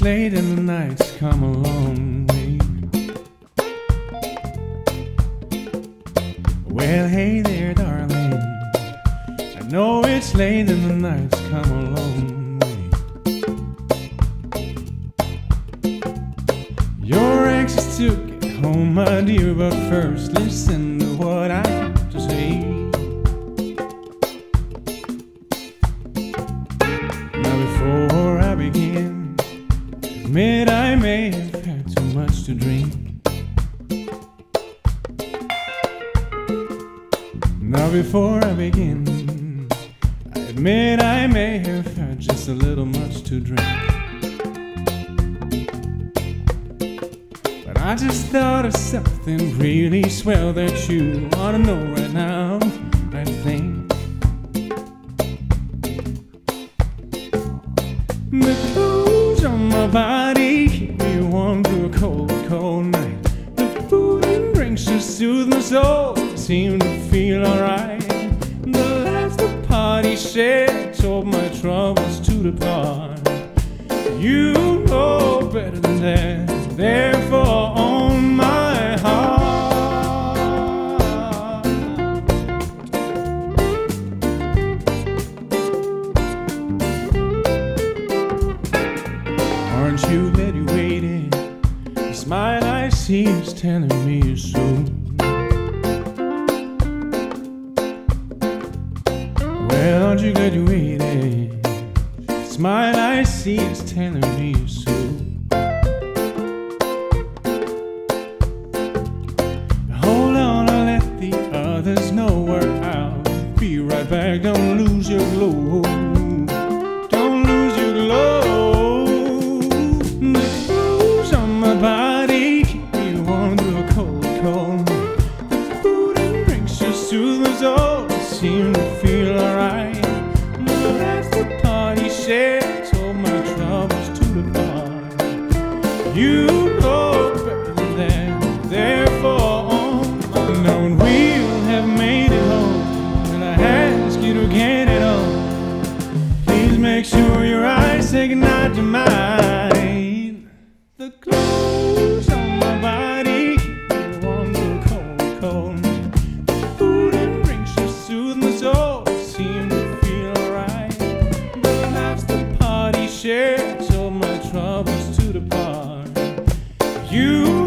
late and the night's come a long way. Well, hey there, darling, I know it's late and the night's come a long way. Your anxious to get home, my dear, but first listen to what I have to say. Now before I begin, admit I may have had too much to drink. Now before I begin, I admit I may have had just a little much to drink. But I just thought of something really swell that you ought to know right now, I think. The clothes on my body keep me warm through a cold, cold night. The food and drinks just soothe my soul, seem to feel alright. The laughs the party shared told my troubles to depart. You know better than that, therefore on my heart. Aren't you glad you waited? The smile I see is telling me you're so. Well, aren't you glad you waited? The smile I see is telling me you're so. Hold on, I'll let the others know where I'll be right back. Don't lose your glow. Don't lose your glow. The clothes on my body keep me warm through a cold, cold night. The food and drinks just soothe my soul, seem to feel alright. The laughs the party shared told my troubles to depart. You know better than that, therefore on my own. We'll have made it home, and I ask you to get it on. Please make sure your eyes say goodnight to mine. The clothes on my body keep me warm through a cold, cold night. The food and drinks just soothe my soul, seem to feel alright. The laughs the party shared told my troubles to depart. You